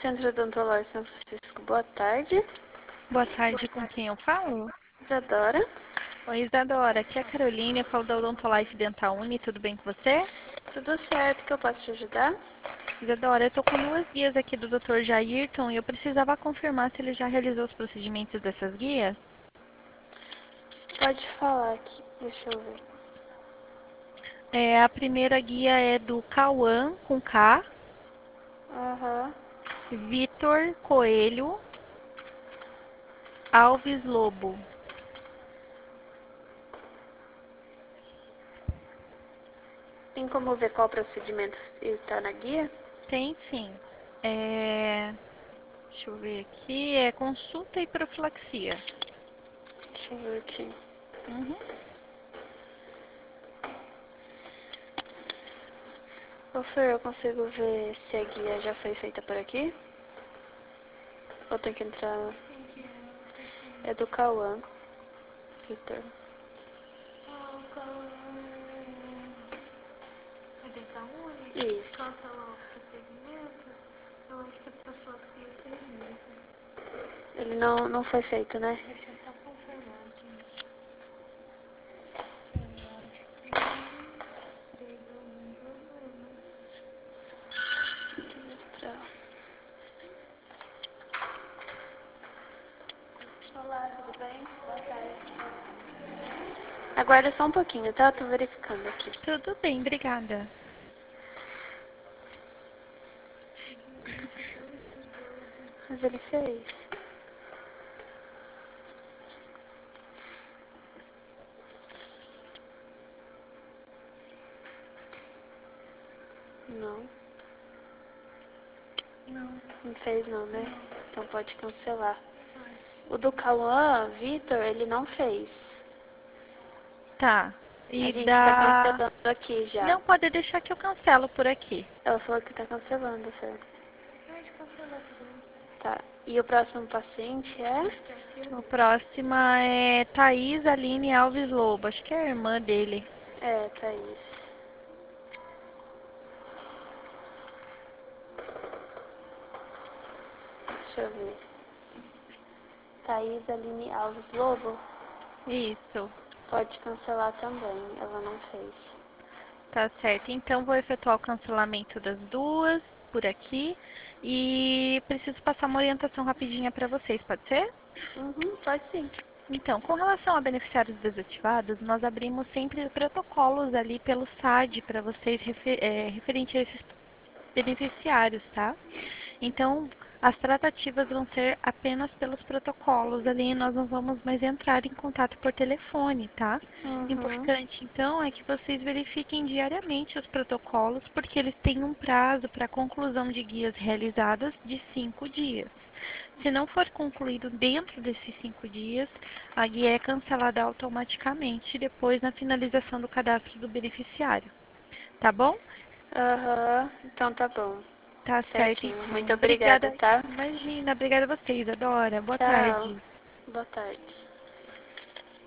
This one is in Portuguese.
Centro Odontológico São Francisco, boa tarde. Boa tarde, com quem eu falo? Isadora. Oi, Isadora, aqui é a Carolina, eu falo da Odontolife Dental Uni, tudo bem com você? Tudo certo, que eu posso te ajudar? Isadora, eu tô com duas guias aqui do Dr. Jairton e eu precisava confirmar se ele já realizou os procedimentos dessas guias. Pode falar aqui, deixa eu ver. A primeira guia é do Cauã, com K, Aham. Vitor Coelho Alves Lobo. Tem como ver qual procedimento está na guia? Tem sim. Deixa eu ver aqui, é consulta e profilaxia. Deixa eu ver aqui. Uhum. Ô Fer, eu consigo ver se a guia já foi feita por aqui? Ou tem que entrar? É do Cauã, Vitor. É dental único? Isso. Cancelar o procedimento? Eu acho que a pessoa fez mesmo. Ele não foi feito, né? Deixa eu só confirmar aqui. Eu acho que teve algum problema. Mostrar. Olá, tudo bem? Boa tarde. Aguarda só um pouquinho, tá? Eu tô verificando aqui. Tudo bem, obrigada. Mas ele fez. Não, não fez não, né? Então pode cancelar. O do Cauã, Vitor, ele não fez. Tá. A E gente tá da. cancelando aqui já. Não, pode deixar que eu cancelo por aqui. Ela falou que tá cancelando, Fer. Pode cancelar tudo. Tá. E o próximo paciente é? O próximo é Thaís Aline Alves Lobo. Acho que é a irmã dele. É, Thaís. Deixa eu ver. Thaís Aline Alves Lobo. Isso. Pode cancelar também. Ela não fez. Tá certo. Então vou efetuar o cancelamento das duas por aqui. E preciso passar uma orientação rapidinha para vocês, pode ser? Uhum, pode sim. Então, com relação a beneficiários desativados, nós abrimos sempre protocolos ali pelo SAD para vocês referente a esses beneficiários, tá? Então, as tratativas vão ser apenas pelos protocolos ali, e nós não vamos mais entrar em contato por telefone, tá? Uhum. Importante, então, é que vocês verifiquem diariamente os protocolos, porque eles têm um prazo para conclusão de guias realizadas de 5 dias. Se não for concluído dentro desses 5 dias, a guia é cancelada automaticamente depois na finalização do cadastro do beneficiário. Tá bom? Aham, então tá bom. Tá certo, Certinho. Muito então. obrigada, Obrigada. tá? Imagina, obrigada a vocês, Adora. Boa Tchau. tarde. Boa tarde.